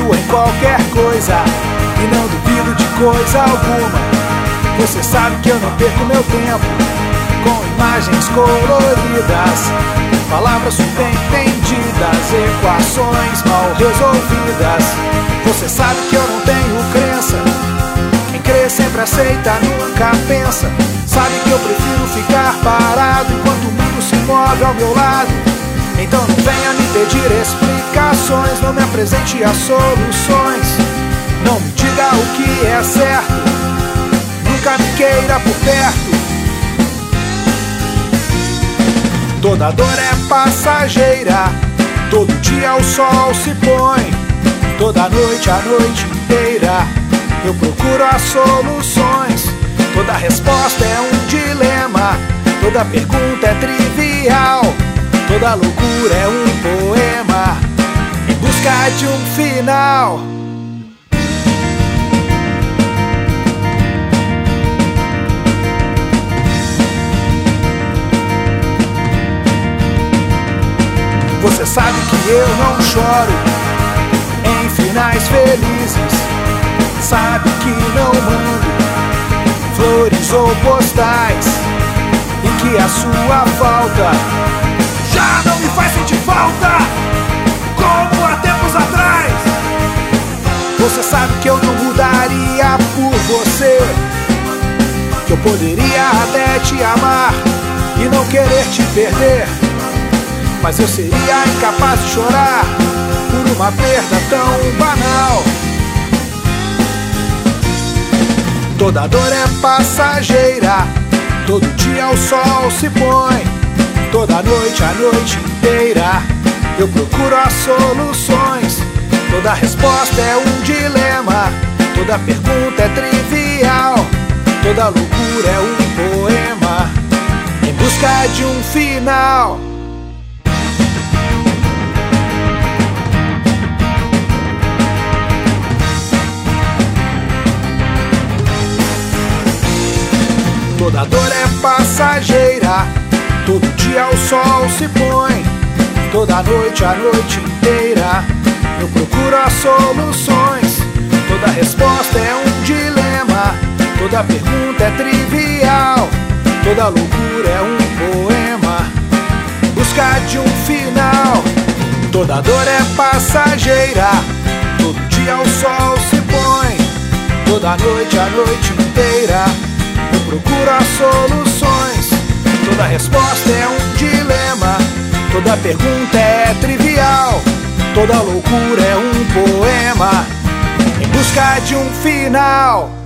em qualquer coisa e não duvido de coisa alguma. Você sabe que eu não perco meu tempo com imagens coloridas, palavras subentendidas, equações mal resolvidas. Você sabe que eu não tenho crença, quem crê sempre aceita, nunca pensa. Sabe que eu prefiro ficar parado enquanto o mundo se move ao meu lado. Então não venha me pedir explicações, não me apresente as soluções. Não me diga o que é certo, nunca me queira por perto. Toda dor é passageira, todo dia o sol se põe, toda noite a noite inteira eu procuro as soluções. Toda resposta é um dilema, toda pergunta é trivial, toda loucura é um poema em busca de um final. Você sabe que eu não choro em finais felizes, sabe que não mando flores ou postais, e que a sua falta já não me faz sentir falta como há tempos atrás. Você sabe que eu não mudaria por você, que eu poderia até te amar e não querer te perder, mas eu seria incapaz de chorar por uma perda tão banal. Toda dor é passageira, todo dia o sol se põe, toda noite a noite inteira eu procuro as soluções. Toda resposta é um dilema, toda pergunta é trivial, toda loucura é um poema em busca de um final. Toda dor é passageira, todo dia o sol se põe, toda noite a noite inteira eu procuro as soluções. Toda resposta é um dilema, toda pergunta é trivial, toda loucura é um poema em busca de um final. Toda dor é passageira, todo dia o sol se põe, toda noite a noite inteira eu procuro as soluções. Toda resposta é um dilema, toda pergunta é trivial, toda loucura é um poema em busca de um final.